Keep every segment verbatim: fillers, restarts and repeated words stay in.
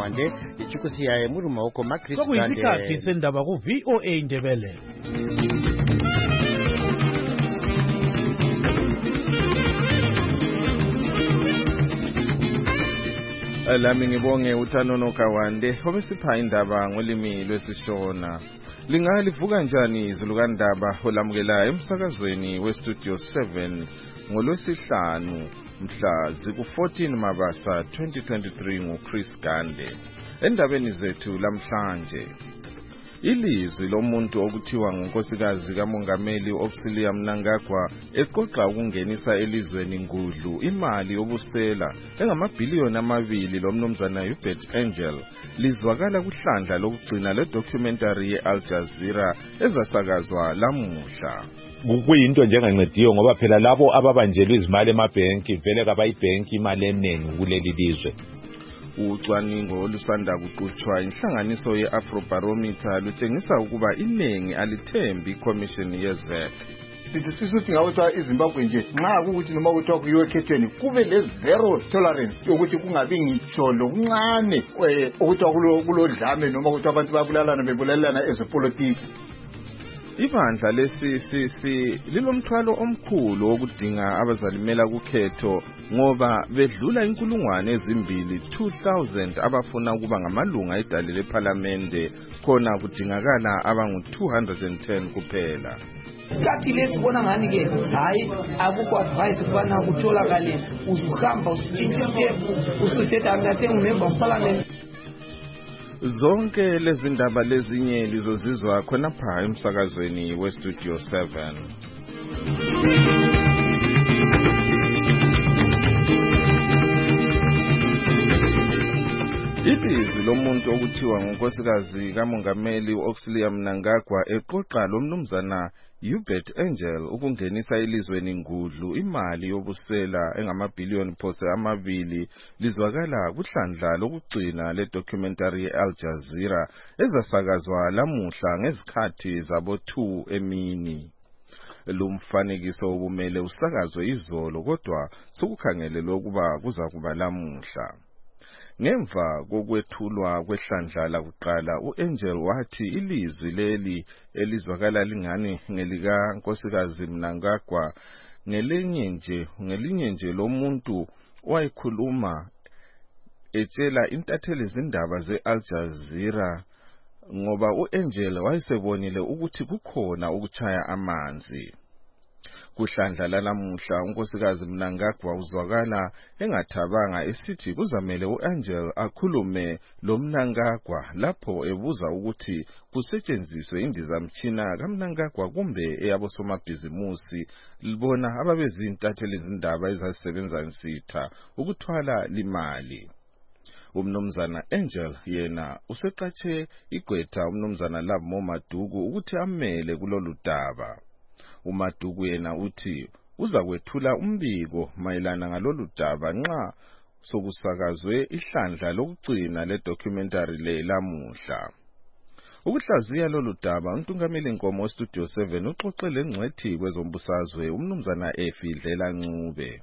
Kawande ichukusiya muruma oko Chris Gande. Sokuyisikhathi sendaba ku V O A Ndebele. Lami ngibonge uThanono Kawande obesipha indaba ngolimi lwesiShona. Lingalivuka njani izulu kandaba olamukela emsakazweni weStudio seven ngolwesihlanu mhla ziku fourteen Mabasa twenty twenty-three nguChris Gande. Endabeni zethu lamhlanje, ilizwi lomuntu okuthiwa ngunkosikazi kamongameli uAuxilia Mnangagwa eqoqa ukungenisa elizweni ngudlu imali yobusela engamabhiliyoni amabili lomnumzana Hubert Angel lizwakala kuhlandla lokugcina le documentary ye-Al Jazeera ezasakazwa lamuhla. Kuyinto njengancediyo ngoba phela labo ababanjelwe izimali emabhenki vele kabayibhenki imali eningi kuleli lizwe. Ucwaningo olusanda kuqhutshwa inhlanganiso ye-Afrobarometer lutshengisa ukuba iningi alithembi iCommission ye-Z E C. Sithi sisuthi ngawuthiwa iZimbabwe nje nxa kukuthi noma kuthiwa kuyiwe ekhethweni kube le-zero tolerance yokuthi kungabi ngitsho lokuncane okuthiwa kulodlame noma ukuthi abantu babulalana bebulalana ezepolitiki. Ibandla le-C C C lilomthwalo omkhulu wokudinga abazalimela kukhetho ngoba bedlula inkulungwane ezimbili two thousand abafuna ukuba ngamalunga edale lePhalamende khona kudingakala abangu two hundred ten kuphela. Kathi lesibona ngani ke hayi akukho advice kubana kutholakale uzuhamba usitshintshe ithepu usuthetha mina sengumember of parliament. Zonke lezi ndaba lezinye lizozizwa khona pha emsakazweni weStudio seven. Ilizwi lomuntu okuthiwa ngunkosikazi kamongameli uAuxilia Mnangagwa eqoqa lomnumzana Hubert Angel ukungenisa elizweni ngudlu imali yobusela engamabhiliyoni phose amabili lizwakala kuhlandla lokugcina le documentary ye-Al Jazeera ezasakazwa lamuhla ngezikhathi zabo two emini. Lumfanekiso ubumele usakazwe izolo kodwa sokukhangelelwe ukuba kuza kuba lamuhla. Ngemva kokwethulwa kwehlandla lakuqala uAngel wathi ilizwi leli elizwakala lingani ngelika nkosikazi Mnangagwa ngelinye nje ngelinye nje lomuntu owayikhuluma etshela intatheli izindaba ze-Al Jazeera ngoba uAngel wayesebonile ukuthi kukhona ukuchaya amanzi. Kuhlandla lanamuhla unkosikazi Mnangagwa uzwakala engathabanga esithi kuzamele uAngel akhulume lo Mnangagwa lapho ebuza ukuthi kusetshenziswe indizamtshina kaMnangagwa kumbe eyabosomabhizimusi libona ababezintatheli izindaba ezazisebenza nsitha ukuthwala limali. Umnumzana Angel yena useqatshe igqwetha umnumzana Labo Maduku ukuthi amele kulolu daba. uMaduku yena uthi uza kwethula umbiko mayelana ngalolu daba nxa sokusakazwe ihlandla lokugcina le documentary le lamuhla. Ukuhlaziya lolu daba uNtungameli Nkomo weStudio seven uxoxele ngcwethi kwezombusazwe umnumzana Efidlela Ncube.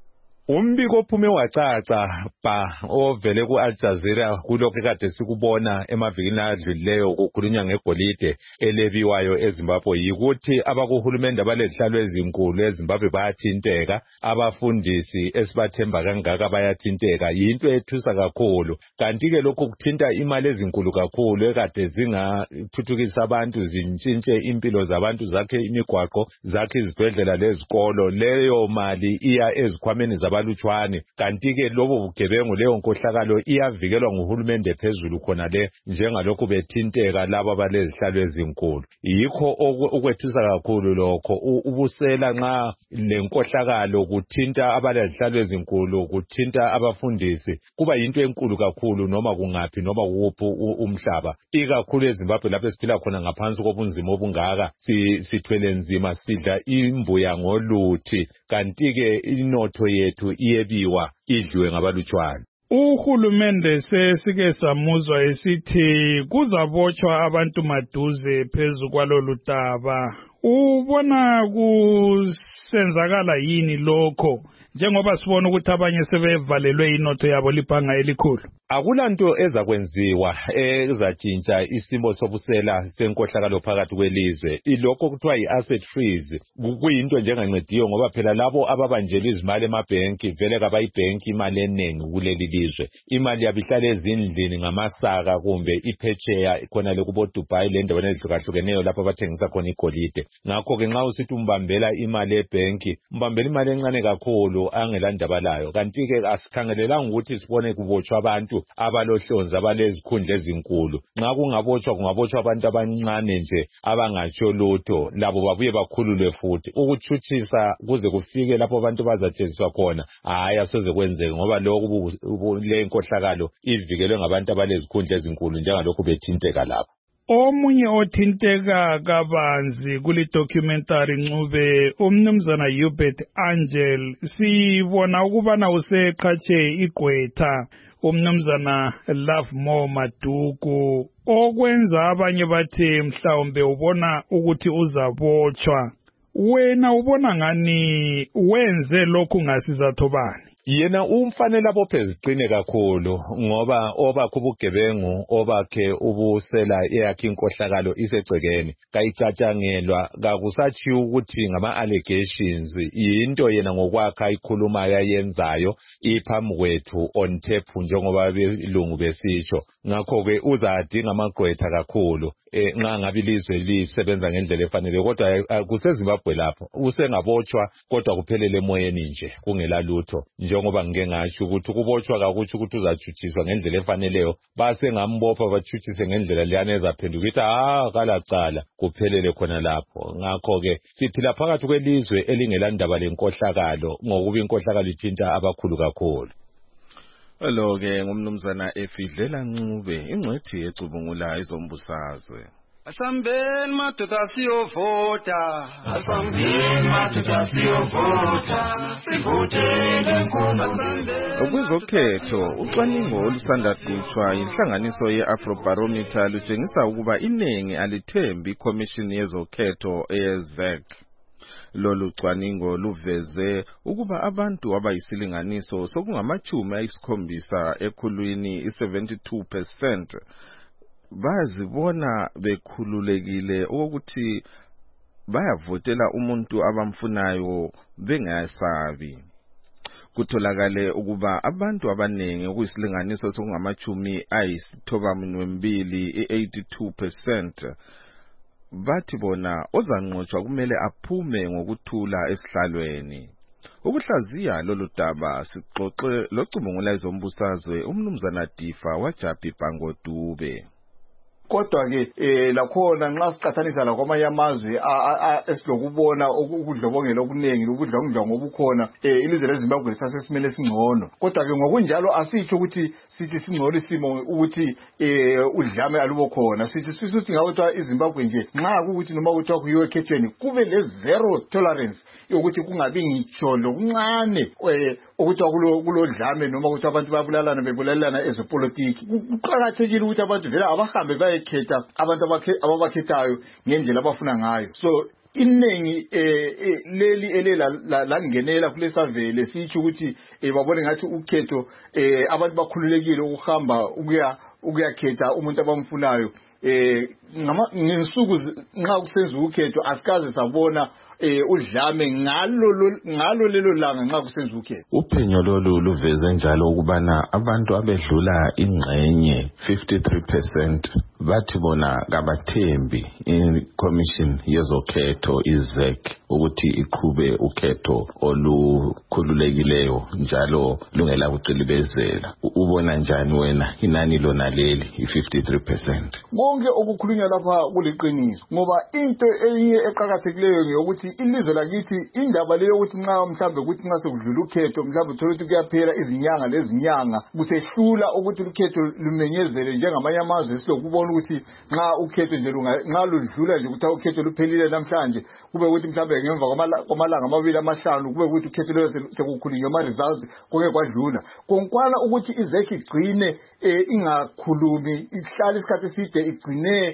Umbiko ophume wacaca ba ovele ku-Al Jazeera kulokho kade sikubona emavikini adlulileyo kukhulunywa ngegolide elebiwayo eZimbabwe yikuthi abakuhulumende abalezihlalo ezinkulu eZimbabwe bayathinteka, abafundisi esibathemba kangaka bayathinteka. Yinto ethusa kakhulu, kanti ke lokho kuthinta imali ezinkulu kakhulu ekade zingathuthukisa abantu, zintshintshe impilo zabantu, zakhe imigwaqo, zakhe izibhedlela lezikolo. Leyo mali iya ezikhwameni zabalutshwane, kanti ke lobo bugebengu leyo nkohlakalo iyavikelwa nguhulumende phezulu khona le njengalokho bethinteka laba balezihlalo ezinkulu. Yikho okwethusa kakhulu lokho, ubusela nxa lenkohlakalo kuthinta abalezihlalo ezinkulu, kuthinta abafundisi, kuba yinto enkulu kakhulu noma kungaphi noma kuphi umhlaba, ikakhulu eZimbabwe lapho esiphila khona ngaphansi kobunzima obungaka, sithwele nzima, sidla imbuya ngoluthi, kanti ke inotho yethu iyebiwa idliwe ngabalutshwane. Uhulumende sesike samuzwa esithi kuzabotshwa abantu maduze phezu kwalolu daba. ubona kusenzakala yini lokho njengoba sibona ukuthi abanye sebevalelwe inotho yabo libhanga elikhulu? Akulanto ezakwenziwa ezatshintsha isimo sobusela senkohlakalo phakathi kwelizwe. Ilokho kuthiwa yi-asset freeze kuyinto njengancediyo ngoba phela labo ababanjela izimali emabhenki vele kabayibhenki imali eningi kuleli lizwe. Imali yabihlala ezindlini ngamasaka kumbe iphetsheya khona le kubo Dubai le ndaweni ezihlukahlukeneyo lapho abathengisa khona igolide. Ngakho-ke nxa usithi umbambela imali ebhenki, mbambela imali encane kakhulu angelandaba layo. Kanti-ke asikhangelelanga ukuthi sibone kubotshwa abantu abalohlonzi abalezikhundla ezinkulu. Nxa kungabotshwa kungabotshwa abantu abancane nje abangatsho lutho, labo babuye bakhululwe futhi. Ukutshuthisa kuze kufike lapho abantu bazatshenziswa khona, hayi asoze kwenzeke ngoba lokhu le nkohlakalo ivikelwe ngabantu abalezikhundla ezinkulu njengalokhu bethinteka lapho. Omunye othinteka kabanzi kuli documentary Ncube umnumzana Hubert Angel, sibona ukubana useqhatshe igqwetha umnumzana Lovemore Maduku, okwenza abanye bathe mhlawumbe ubona ukuthi uzabotshwa. Wena ubona ngani wenze lokhu ngasizatho bani? Yena umfanele abophe ziqine kakhulu ngoba obakhe ubugebengu obakhe ubusela eyakhe inkohlakalo isegcekeni kayicatshangelwa kakusathi ukuthi ngama allegations yinto yena ngokwakhe ayikhulumayo ayenzayo iphambi kwethu on tape njengoba belungu besitsho. Ngakho-ke uzadinga amagqwetha kakhulu eh nxa ngabe ilizwe lisebenza ngendlela efanele, kodwa kuseZimbabwe lapho usengabotshwa kodwa kuphelele emoyeni nje kungela lutho. Njengoba ngike ngasho ukuthi ukubotshwa kakuthi ukuthi uzachuthiswa ngendlela efaneleyo, base ngambopha bachuthise ngendlela leyana ezaphenduka ukuthi ah kalacala kuphelele khona lapho. Ngakho-ke siphila phakathi kwelizwe elingelandaba lenkohlakalo ngokuba inkohlakalo ithinta abakhulu kakhulu. Lo-ke ngumnumzana Efidlela Ncube, ingcwethi ecubungula izombusazwe. Asambeni madoda siyovota, asambeni madoda siyovota, sivotele Nkomazi. Kwezokhetho, ucwaningo olusanda dutshwa inhlanganiso ye-Afrobarometer lutshengisa ukuba iningi alithembi ikhomishini yezokhetho eye-Z E C. Lolu cwaningo luveze ukuba abantu abayisilinganiso sokungamachumi ayisikhombisa ekhulwini i-seventy-two percent bazibona bekhululekile ukuthi bayavotela umuntu abamfunayo bengasabi. Kutholakale ukuba abantu abanengi okuyisilinganiso sokungamachumi ayisithobambili i-eighty-two percent bathi bona ozanqotshwa kumele aphume ngokuthula esihlalweni. Ukuhlaziya lolu daba sixoxe locubungula izombusazwe umnumzana Difa waJapi Bangodube. Kodwa ke eh lakhona nxa sicathanisa la kwamanye amazwe esilokubona ukudlobongela okunengi ukudlongdwa ngobukhona eh ilizwe leZimbabwe lisasesimele singcono. Kodwa ke ngokunjalo asitsho ukuthi sithi singcono isimo ukuthi eh udlame alubo khona. Sithi sisuthi ngawuthiwa iZimbabwe nje nxa ukuthi noma kuthiwa kuyiwe ekhethweni kube le zero tolerance yokuthi kungabi ngitsho lokuncane eh ukuthi kulodlame noma ukuthi abantu babulalana bebulalana ezepolitiki. Kuqakathekile ukuthi abantu vele abahambe bayekhetha abantu ababakhethayo ngendlela abafuna ngayo. So inengi eh leli elela langenela kule survey lesithi ukuthi babone ngathi ukhetho eh abantu bakhululekile ukuhamba ukuya ukuyakhetha umuntu abamfunayo. Eh ngensuku nxa kusenza ukhetho asikaze sabona eh udlame ngalo ngalo lelo langa nxa kusenza ukhetho. Uphenyo lolu luveze njalo ukubana abantu abedlula ingxenye fifty-three percent bathi bona kabathembi i-commission yezokhetho i-Z E C ukuthi iqhube ukhetho olukhululekileyo njalo lungela kuqilibezela. Ubona njani wena inani lona leli i-fifty-three percent? Konke okukhulunywa lapha kuliqiniso ngoba into eyinye eqhakathekileyo ngeyokuthi ilizwe lakithi indaba leyo ukuthi nxa mhlambe ukuthi nxa sekudlula ukhetho mhlambe uthola ukuthi kuyaphela izinyanga lezinyanga kusehlula ukuthi ukhetho lumenyezele njengamanye amazwe silokubona ukuthi nxa ukhetho nje nxa ludlula nje ukuthi ukhetho luphelile namhlanje kube ukuthi mhlambe ngemva kwamalanga amabili amahlanu kube ukuthi ukhetho leyo sekukhulunywa ama results konke kwadlula konkwana ukuthi izekhi igcine ingakhulumi ihlala isikhathi eside igcine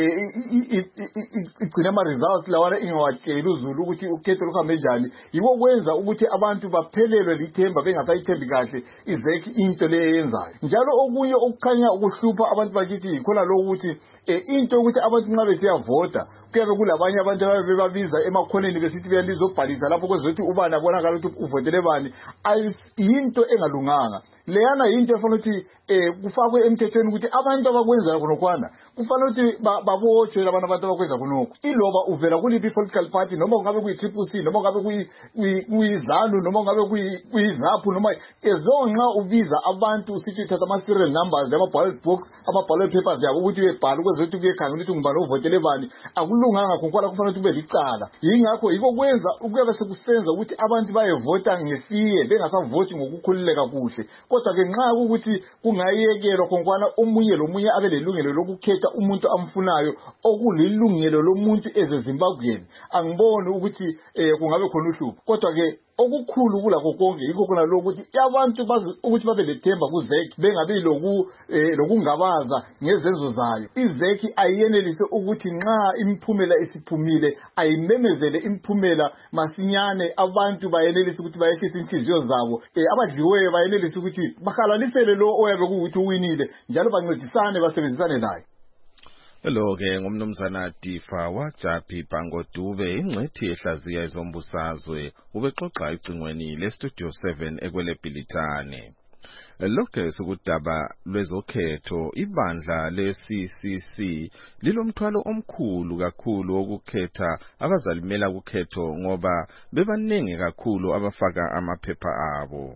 igcine ama results lawana ingawatshela uZulu ukuthi ukhetho luhambe njani yibo kwenza ukuthi abantu baphelelwe lithemba bengasayithembi kahle izekhi into leyo yenzayo njalo okunye okukhanya ukuhlupha abantu bakithi ikhona lo ukuthi into ukuthi abantu nxa besiyavota kuyabe kulabanye abantu ababebabiza emakhoneni besithi beyalizobhalisa lapho kwezothi ubani abonakala ukuthi uvotele bani ayinto engalunganga leyana yinto efana ukuthi kufakwe emthethweni ukuthi abantu abakwenza khonokwana kufanele ukuthi babotshwe labantu abantu abakwenza khonokho iloba uvela kuliphi political party noma ngabe kuyi Triple C noma ngabe kuyizanu noma ngabe kuyiZAPU noma ezonqa ubiza abantu usithi uthatha ama serial numbers ama ballot box ama ballot papers yabo ukuthi uyebhala kwezothi kuyekhangela ukuthi ngubani uvotele bani akulunganga konkwala kufanele ukuthi kube licala yingakho yiko kwenza ukuyabe sekusenza ukuthi abantu bayevota ngefiye bengasavoti ngokukhululeka kuhle kodwa ke nxa ukuthi kungayekelwa konkwana omunye lomunye abe lelungelo lokukhetha umuntu amfunayo okulilungelo lomuntu ezeZimbabwe angiboni ukuthi kungabe khona uhlupho kodwa ke okukhulu kulakho konke yikho khona lokuthi abantu bazi ukuthi babe lethemba kuZekhi bengabi loku lokungabaza ngezenzo zayo iZekhi ayenelise ukuthi nxa imphumela isiphumile ayimemezele imphumela masinyane abantu bayenelise ukuthi bayehlise inhliziyo zabo abadliweyo bayenelise ukuthi bahalalisele lo oyabe kuuthi uwinile njalo bancedisane basebenzisane naye Lo ke ngumnumzana Tifa waJapi Bangodube ingcethi ehlaziya izombusazwe ubexoxa icingweni le Studio seven ekweleBhilitane lokho sikudaba lwezokhetho ibandla le C C C lilomthwalo omkhulu kakhulu okukhetha abazalimela kukhetho ngoba bebaningi kakhulu abafaka amaphepha abo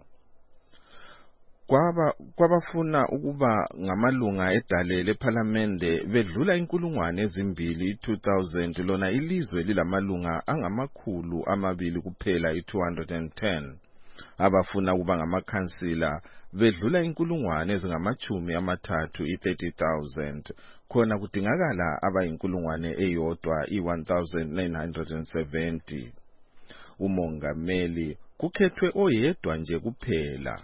kwaba kwabafuna ukuba ngamalunga edale leParliamente bedlula inkulungwane ezimbili two thousand lona ilizwe lilamalunga angamakhulu amabili kuphela i two hundred ten abafuna ukuba ngamakhansila bedlula inkulungwane ezingamachumi amathathu i thirty thousand khona kudingakala abayinkulungwane eyodwa i one thousand nine hundred seventy umongameli kukhethwe oyedwa nje kuphela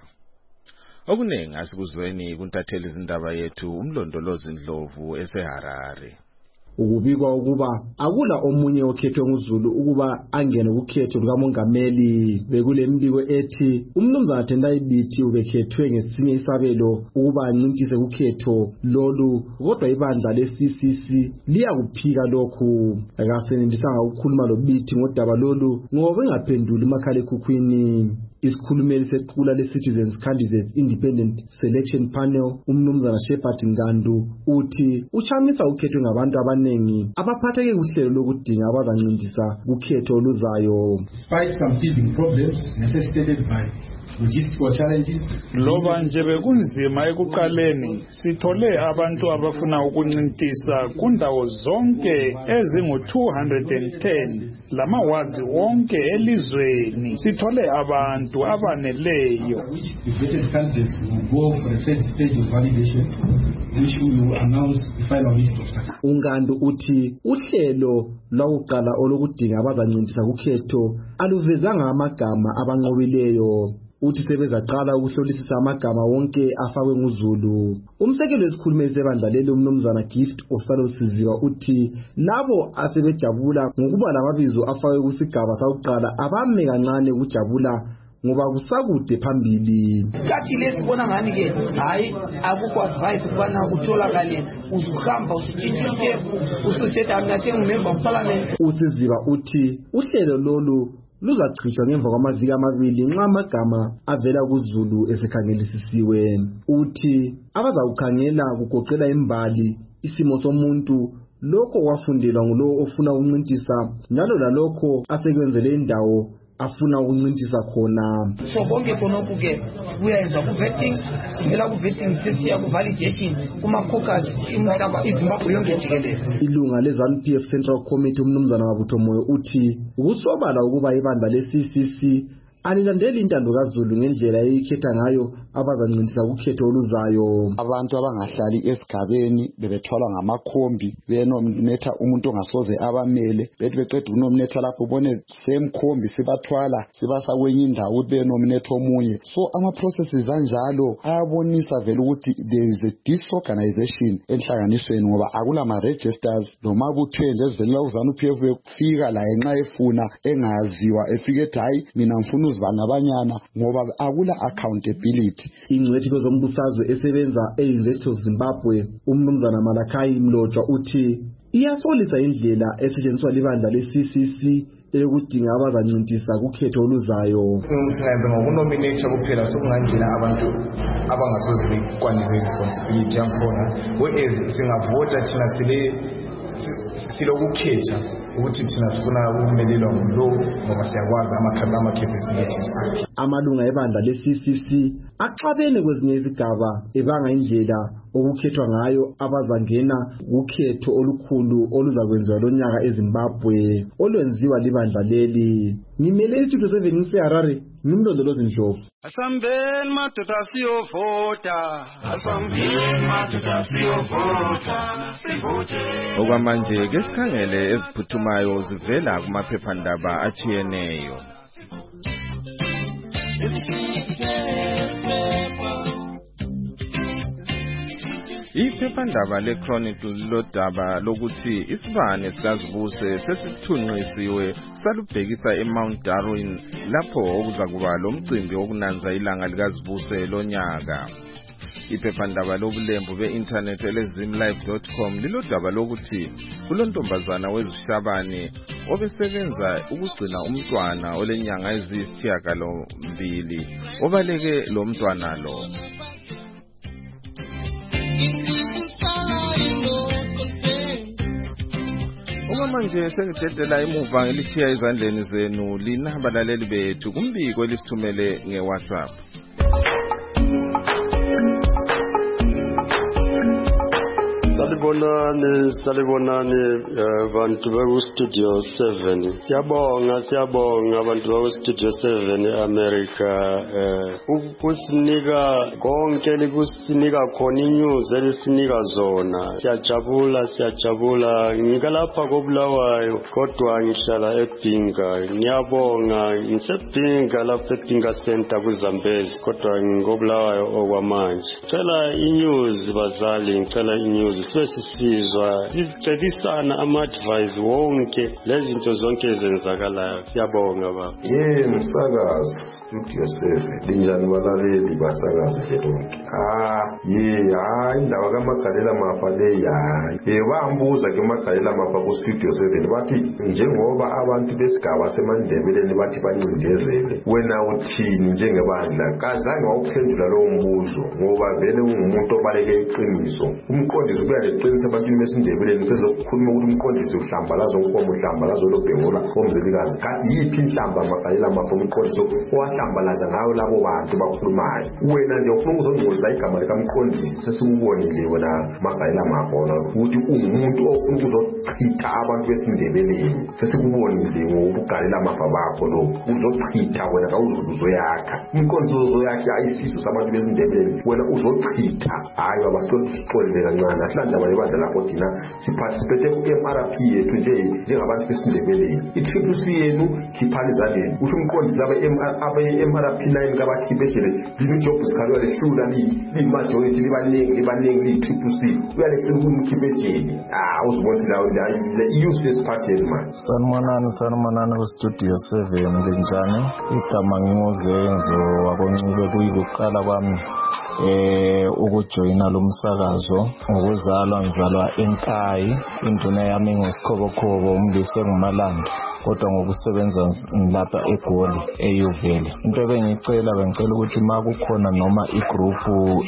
Okunengi asikuzweni kuntatheli izindaba yethu umlondolozi Ndlovu eseHarare ukubikwa ukuba akula omunye okhethwe nguZulu ukuba angene kukhetho lukamongameli bekule mbiko ethi umnumzana Tendai Biti ubekhethwe ngesinye isabelo ukuba ancintise kukhetho lolu kodwa ibandla le C C C liyakuphika lokhu akasenendisanga ukukhuluma loBiti ngodaba lolu ngoba engaphenduli imakhala ekhukhwini isikhulumeli sequla le-Citizens Candidates Independent Selection Panel umnumzana Shepard Ngandu uthi uchamisa ukhethwe ngabantu abanengi abaphatheke kuhlelo lokudinga abazancindisa kukhetho oluzayo despite some teething problems necessitated by logistical challenges loba nje bekunzima ekuqaleni sithole abantu abafuna ukuncintisa kundawo zonke ezingu two hundred ten lama wards wonke elizweni sithole abantu abaneleyo which the vetted candidates will go for the third stage of validation which we will announce the final list of success. Ungandu uthi uhlelo lawuqala olokudinga abazancintisa kukhetho aluvezanga amagama abanqobileyo uthi sebezaqala ukuhlolisisa amagama wonke afakwe nguZulu umsekelo wesikhulumeli sebandla lelo umnumzana Gift Osalo Siziwa uthi labo asebejabula ngokuba lamabizo afakwe kusigaba sawuqala abame kancane ukujabula ngoba kusakude phambili kathi lesibona ngani ke hayi akukho advice kubana utholakale uzuhamba usitshintsha step usuthetha mina sengumember of parliament uSiziwa uthi uhlelo lolu luzachithwa ngemva kwamaviki amabili nxa amagama avela kuZulu esekhangelisisiwe uthi abazawukhangela kugoqela imbali isimo somuntu lokho kwafundelwa ngulo ofuna ukuncintisa njalo lalokho asekwenzele indawo afuna ukuncintisa khona. So konke khonokho ke kuyenza ku vetting, sivela ku vetting sesiya ku validation kuma caucus imhlaba iZimbabwe yonke jikelele. Ilunga le ZANU P F Central Committee umnumzana Mabutho Moyo uthi ukusobala ukuba ibandla le C C C alilandeli intando kaZulu ngendlela eyikhetha ngayo abazancincisa ukhetho oluzayo. Abantu abangahlali esigabeni bebethwala ngamakhombi benominatha umuntu ongasoze abamele bethi beqeda ukunominatha lapho bone same khombi sibathwala sibasa kwenye indawo ukuthi benominatha omunye. So ama processes anjalo ayabonisa vele ukuthi there is a disorganization enhlanganisweni ngoba akula ma registers noma kuthende ezivela uZANU P F bekufika la enxa efuna engaziwa efike ethi hayi mina ngifuna uzibangabanyana ngoba akula accountability. Ingcwethi kwezombusazwe esebenza e-University of Zimbabwe umnumzana Malakai Mlotshwa uthi iyasolisa indlela esetshenziswa libandla le-C C C eyokudinga abazancintisa kukhetho oluzayo. Singenza ngokunominate kuphela sokungangena abantu abangasoze bekwanise responsibility yakhona whereas singavota thina sile silokukhetha ukuthi thina sifuna ukumelelwa ngulo ngoba siyakwazi amakhama capabilities akhe. Amalunga ebandla le-C C C axabene kwezinye izigaba ebanga indlela okukhethwa ngayo abazangena ukhetho olukhulu oluzakwenziwa lonyaka eZimbabwe olwenziwa libandla leli. Ngimele iThuto seven ngiseHarare ngimlondolozi Ndlovu. Asambeni madoda siyovota, asambeni madoda siyovota, sivote. Okwamanje ke sikhangele eziphuthumayo zivela kumaphephandaba achiyeneyo. Iphephandaba leChronicle lodaba lokuthi isibane sikaZibuse sesithunqisiwe salubhekisa eMount Darwin lapho okuzakuba lomcimbi wokunanza ilanga likaZibuse lonyaka. Iphephandaba lobulembu be-internet elezimlive dot com lilodaba lokuthi kulontombazana wezishabane obesebenza ukugcina umntwana olenyanga eziyisithiyagalombili obaleke lo mntwana lo. Manje sengidedela imuva ngelithiya izandleni zenu lina balaleli bethu kumbiko elisithumele ngeWhatsApp. Salibonani, salibonani abantu baku Studio seven. Siyabonga, siyabonga abantu baku Studio seven eAmerica. Ukusinika konke likusinika khona inews elisinika zona. Siyajabula, siyajabula. Ngikalapha koBulawayo kodwa ngihlala eBhinga. Ngiyabonga, ngisebhinga lapha eBhinga Center kuZambezi kodwa ngikoBulawayo okwamanje. Ngicela inews bazali, ngicela inews sesisizwa sicebisana ama-advice wonke lezinto zonke ezenzakalayo. Siyabonga baba. Yebo msakazi Studio seven linjani balaleli basakazi nje lonke. Ah ye hayi indaba kaMagalela Mafa le hayi eh bambuza ke uMagalela Mafa ku Studio seven bathi njengoba abantu besigaba semandebeleni bathi bancindezele wena uthini njengebandla kazange wawuphendula lowo mbuzo ngoba vele ungumuntu obaleke iqiniso. Umqondisi kuya leqiniso ebantwini besindebeleni sezokukhuluma ukuthi umqondisi uhlambalazo nkomo uhlambalazo lobhengula omzelikazi kathi yiphi inhlamba Magalela Mafa umqondisi owahlambalaza ngayo labo bantu bakhulumayo. Wena nje ufuna ukuzongcoza igama likaMqondisi sesikubonile wena Magalela Mafa ukuthi ungumuntu ofuna ukuzochitha abantu besindebeleni. Sesikubonile ngokugalela Mafa bakho lo uzochitha wena kawuzuzoyakha umqondisi uzoyakha ayisizwe sabantu besindebeleni wena uzochitha hayi abasixolele kancane asilandaba lebandla lapho thina siparticipate ku-M R P yethu nje njengabantu besindebeleni. I-Triple C yenu khiphani izandleni usho umqondisi laba abe-M R P nine kabakhiphe ejele lini job sikhalwa lehlula li-majority libaningi libaningi liyi-Triple C uyalehlula ukumkhiphe ejele. Ah uzibona lawo le useless party man. Sanibonani, sanibonani ku-Studio seven linjani? Igama nginguZenzo wakoNcube kuyikuqala kwami eh ukujoyina lo msakazo ngokuzalwa ngizalwa eNkayi induna yami nguSikhobokhobo umlise nguMalanda kodwa ngokusebenza lapha eGoli eYuvele. Into ebengicela bengicela ukuthi makukhona noma igroup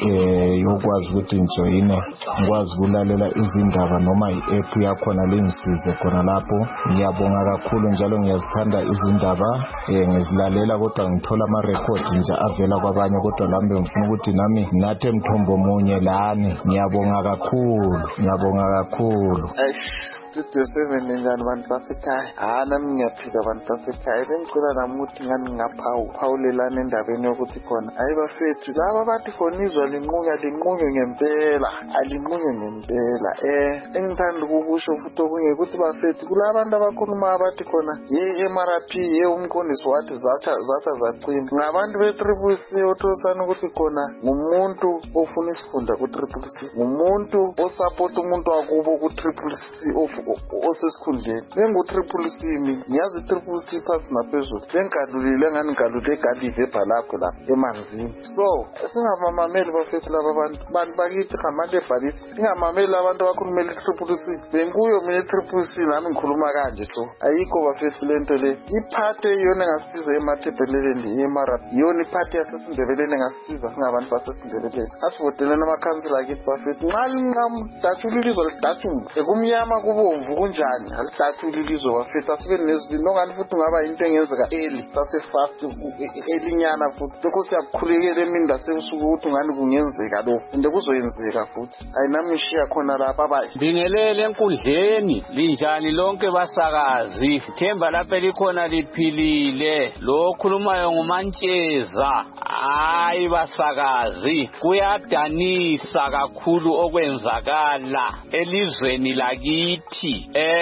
eh yokwazi ukuthi ngijoyine ngikwazi ukulalela izindaba noma i-app yakhona lengisize khona lapho. Ngiyabonga kakhulu njalo ngiyazithanda izindaba eh ngizilalela kodwa ngithola ama record nje avela kwabanye kodwa lambe ngifuna ukuthi nami nathi emthombo munye lani. Ngiyabonga kakhulu, ngiyabonga kakhulu. Studio seven njani bantu basekhaya? Ah nami ngiyaphila bantu basekhaya. Bengicela nami ukuthi ngani ngaphawu phawulelana endabeni yokuthi khona hayi bafethu laba bathi khona izwa linqunya linqunywe ngempela alinqunywe ngempela. Eh engithanda ukusho futhi okunye ukuthi bafethu kulabantu abakhuluma abathi khona ye M R P ye umqondisi wathi zatha zatha zacima. Ngabantu be Triple C othosana ukuthi khona ngumuntu ofuna isifunda ku Triple C. Ngumuntu osupport umuntu wakubo ku Triple C of osesikhundleni. Bengu Triple C mi ngiyazi Triple C phansi naphezulu. Bengadlulile ngani ngadlule egalive ebhalapho la emanzini. So singamamameli bafethu laba bantu bantu bakithi khamande ebhalisi. Singamameli abantu abakhulumela Triple C. Benguyo mina Triple C nami ngikhuluma kanje so. Ayikho bafethu lento le. Iphathe yona ngasiza emathebeleleni yemara. Yona iphathe yasesindebeleni ngasiza singabantu basesindebeleni. Asivotele namakhansela akithi bafethu. Nxa lingamdathulilizo lidathule. Ekumnyama kubo kunjani alidathuli lizo bafethu asibe nezibini nongani futhi ngaba into engenzeka eli sase fast elinyana futhi lokho siyakhulekela eminda sebusuku ukuthi ngani kungenzeka lokho into kuzoyenzeka futhi ayinamishiya khona lapha bayi bingelele enkundleni linjani lonke basakazi themba lapha likhona liphilile lo khulumayo ngumantsheza hayi basakazi kuyadanisa kakhulu okwenzakala elizweni lakithi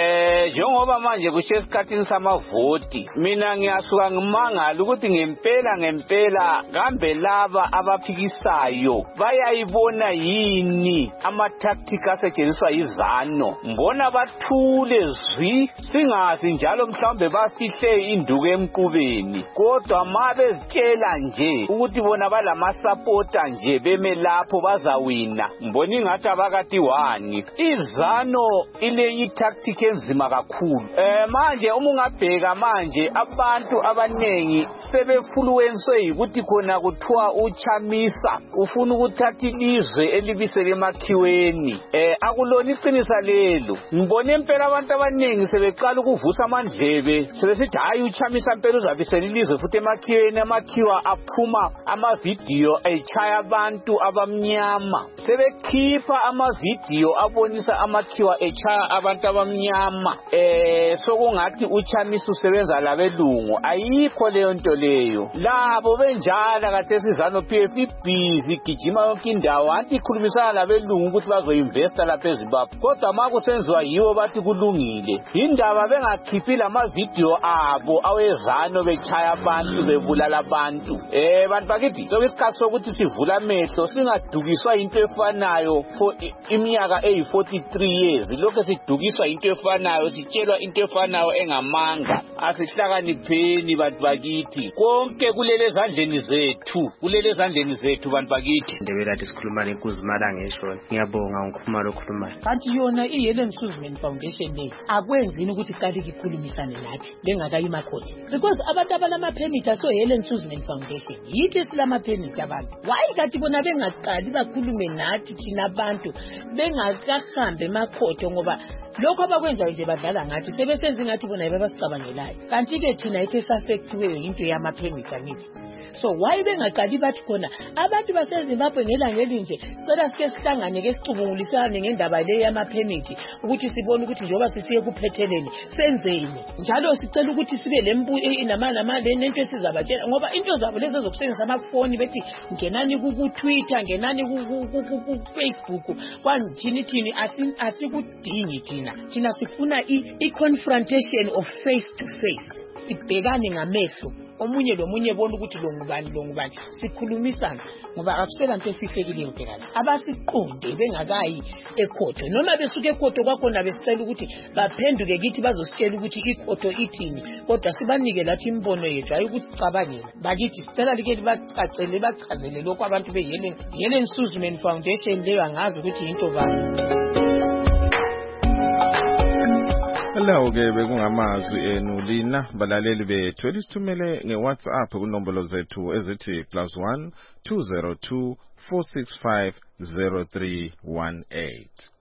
eh njengoba manje kusesikhathini samavoti mina ngiyasuka ngimangala ukuthi ngempela ngempela kambe laba abaphikisayo bayayibona yini ama tactics asetshenziswa izano mbona bathule zwi singazi njalo mhlambe bafihle induku emqubeni kodwa mabe zitshela nje ukuthi bona balama supporter nje beme lapho bazawina mbona ingathi abakati one izano ile itactic enzima kakhulu eh manje uma ungabheka manje abantu abanengi sebefluence ukuthi khona kuthiwa uchamisa ufuna ukuthatha ilizwe elibisele emakhiweni eh akulona iqinisa lelo ngibone impela abantu abanengi sebeqala ukuvusa amandlebe sebesithi hayi uchamisa impela uzabisela ilizwe futhi emakhiweni amakhiwa aphuma ama video echaya abantu abamnyama sebekhipha ama video abonisa amakhiwa echaya abantu abamnyama eh sokungathi uchamisa usebenza labelungu ayikho leyo nto leyo labo benjala kade sizano P F busy gijima yonke indawo anti ikhulumisana labelungu ukuthi bazoinvesta lapha eZimbabwe kodwa makusenziwa yiwo bathi kulungile indaba bengakhiphi lama video abo awezano bechaya abantu bebulala abantu eh bantu bakithi sokusikhathi sokuthi sivula amehlo singadukiswa into efanayo for iminyaka eyi forty-three years lokho sidukiswa into efanayo sitshelwa into efanayo engamanga asihlakanipheni bantu bakithi konke kulele ezandleni zethu kulele ezandleni zethu bantu bakithi ndebela sikhuluma lenkuzimala ngisho ngiyabonga ngokukhuluma lokhulumayo kanti yona iHelen Suzman Foundation le akwenzini ukuthi qali ikhulumisane nathi bengakayima court because abantu abanama permit aso Helen Suzman Foundation yithi silama permit abantu why kathi bona bengaqali bakhulume nathi thina abantu bengakahambe emakhoto ngoba lokho abakwenzayo nje badlala ngathi sebesenza ngathi bona yabasicabangelayo kanti ke thina ethe affectiweyo into yama permit amithi so why bengaqali bathi khona abantu baseZimbabwe ngelanga elinje cela sike sihlangane ke sicubungulisane ngendaba le yama permit ukuthi sibone ukuthi njengoba sisiye kuphetheleni senzeni njalo sicela ukuthi sibe lembu inamana le nento esizabatshela ngoba into zabo lezi zokusebenzisa amafoni bethi ngenani ku Twitter ngenani ku Facebook kwanjini thini asikudingi thina thina sifuna i confrontation of face to face sibhekane ngamehlo omunye lomunye bona ukuthi lo ngubani lo ngubani sikhulumisana ngoba akusela into efihlekileyo phela abasiqonde bengakayi ekhotho noma besuke ekhotho kwakhona besicela ukuthi baphenduke kithi bazositshela ukuthi ikhotho ithini kodwa sibanike lathi imbono yethu hayi ukuthi cabangela bakithi sicela like bacacele bachazele lokho abantu beHelen Helen Suzman Foundation leyo angazi ukuthi into bani Lawo ke bekungamazwi enu lina balaleli bethu elisithumele ngeWhatsApp kunombolo zethu ezithi plus one two zero two four six five zero three one eight.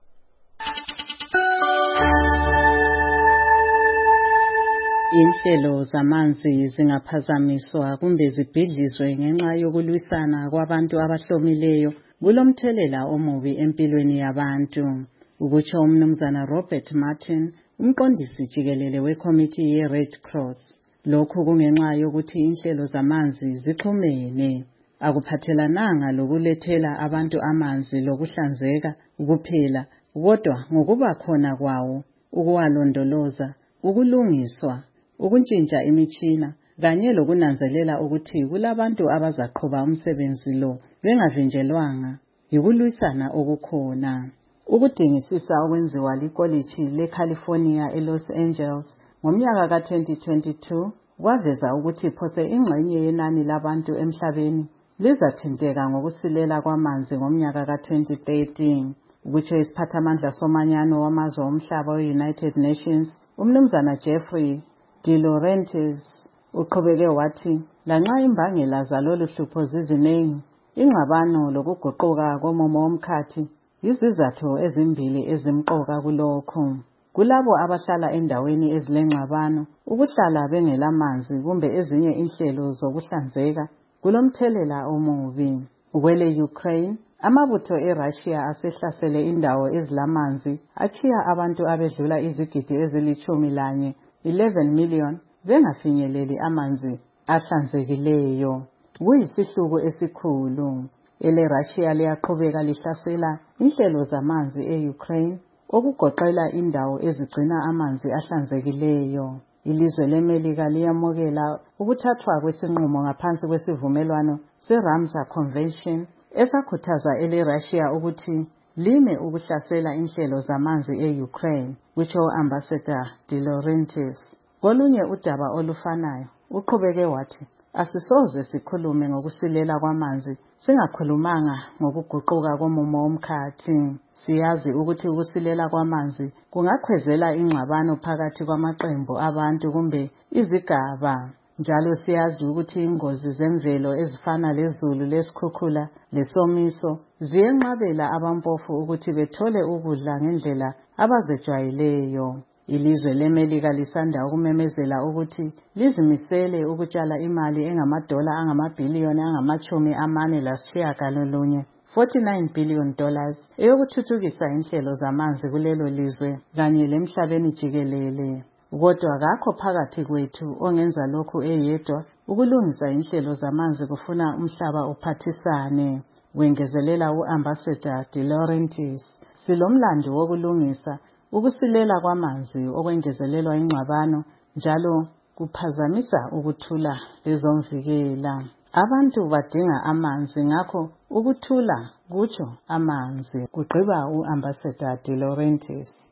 Inhlelo zamanzi zingaphazamiswa kumbe zibhidlizwe ngenxa yokulwisana kwabantu abahlomileyo kulomthelela omubi empilweni yabantu. Ukutsho umnumzana Robert Martin, umqondisi jikelele wekomiti ye-Red Cross. Lokhu kungenxa yokuthi inhlelo zamanzi zixhumene. Akuphathelananga lokulethela abantu amanzi lokuhlanzeka kuphela, kodwa ngokuba khona kwawo, ukuwalondoloza, ukulungiswa, ukuntshintsha imitshina, kanye lokunanzelela ukuthi kulabantu abazaqhuba umsebenzi lo bengavinjelwanga yikulwisana okukhona. Ukudingisisa okwenziwa likoliji leCalifornia eLos Angeles ngomnyaka ka twenty twenty-two kwaveza ukuthi phose ingxenye yenani labantu emhlabeni lizathinteka ngokusilela kwamanzi ngomnyaka ka twenty thirteen. Ukutsho isiphathamandla somanyano wamazwe omhlaba we-United Nations, umnumzana Jeffrey De Laurentiis uqhubeke wathi, lanxa imbangela zalolu hlupho ziziningi, ingxabano lokuguquka komumo womkhathi izizathu ezimbili ezimqoka kulokho. Kulabo abahlala endaweni ezilengxabano, ukuhlala bengelamanzi kumbe ezinye inhlelo zokuhlanzeka kulomthelela omubi. Kwele Ukraine, amabutho eRussia asehlasele indawo ezilamanzi achiya abantu abedlula izigidi ezilithumi lanye, eleven million, bengafinyeleli amanzi ahlanzekileyo. Kuyisihluku esikhulu. Ele Russia liyaqhubeka lihlasela inhlelo zamanzi e-Ukraine okugoqela indawo ezigcina amanzi ahlanzekileyo. Ilizwe leMelika liyamukela ukuthathwa kwesinqumo ngaphansi kwesivumelwano se-Ramsar Convention esakhuthaza ele Russia ukuthi lime ukuhlasela inhlelo zamanzi e-Ukraine, kutsho Ambassador De Laurentiis. Kolunye udaba olufanayo, uqhubeke wathi, asisoze sikhulume ngokusilela kwamanzi singakhulumanga ngokuguquka komumo womkhathi. Siyazi ukuthi ukusilela kwamanzi kungakhwezela ingxabano phakathi kwamaqembu abantu kumbe izigaba. Njalo siyazi ukuthi ingozi zemvelo ezifana lezulu lesikhukhula lesomiso ziyenqabela abampofu ukuthi bethole ukudla ngendlela abazejwayeleyo. Ilizwe leMelika lisanda ukumemezela ukuthi lizimisele ukutshala imali engamadola angamabhiliyoni angamachumi amane lasitshiyagalolunye, forty-nine billion dollars, eyokuthuthukisa inhlelo zamanzi kulelo lizwe kanye lemhlabeni jikelele. Kodwa kakho phakathi kwethu ongenza lokhu eyedwa. Ukulungisa inhlelo zamanzi kufuna umhlaba uphathisane. Wengezelela u-Ambassador De Laurentiis, silomlando wokulungisa ukusilela kwamanzi okwengezelelwa ingxabano njalo kuphazamisa ukuthula lezomvikela. Abantu badinga amanzi, ngakho ukuthula kutsho amanzi, kugqiba u-Ambassador De Laurentiis.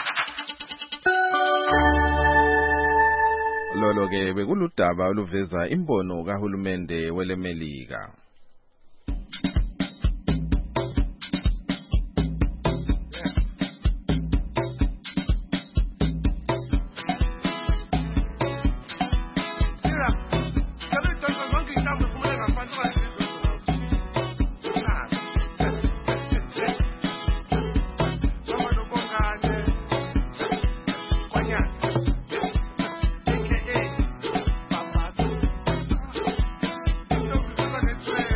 Lolo ke bekuludaba oluveza imbono kahulumende weleMelika. Thank you.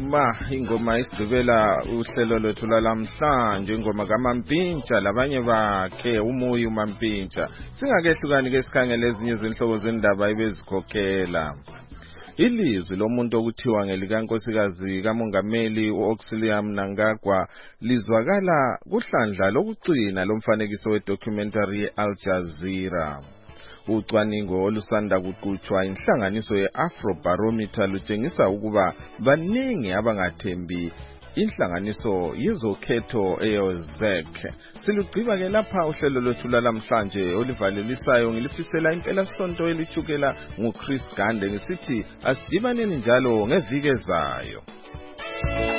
ma ingoma isigqibela uhlelo lwethu lalamhlanje ingoma kaMampintsha labanye bakhe uMuyi uMampintsha singakehlukani ke sikhangele ezinye izinhlobo zendaba ebezikhokhela. Ilizwi lomuntu okuthiwa ngelikankosikazi kamongameli uAuxilium Mnangagwa lizwakala kuhlandla lokugcina lomfanekiso wedocumentary yeAl Jazeera. Ucwaningo olusanda kuqhutshwa inhlanganiso yeAfrobarometer lutshengisa ukuba baningi abangathembi inhlanganiso yezokhetho eyozek. Silugqiba ke lapha uhlelo lwethu lalamhlanje olivalelisayo ngilifisela impela sonto elithukela nguChris Gande ngisithi asidibaneni njalo ngeviki ezayo.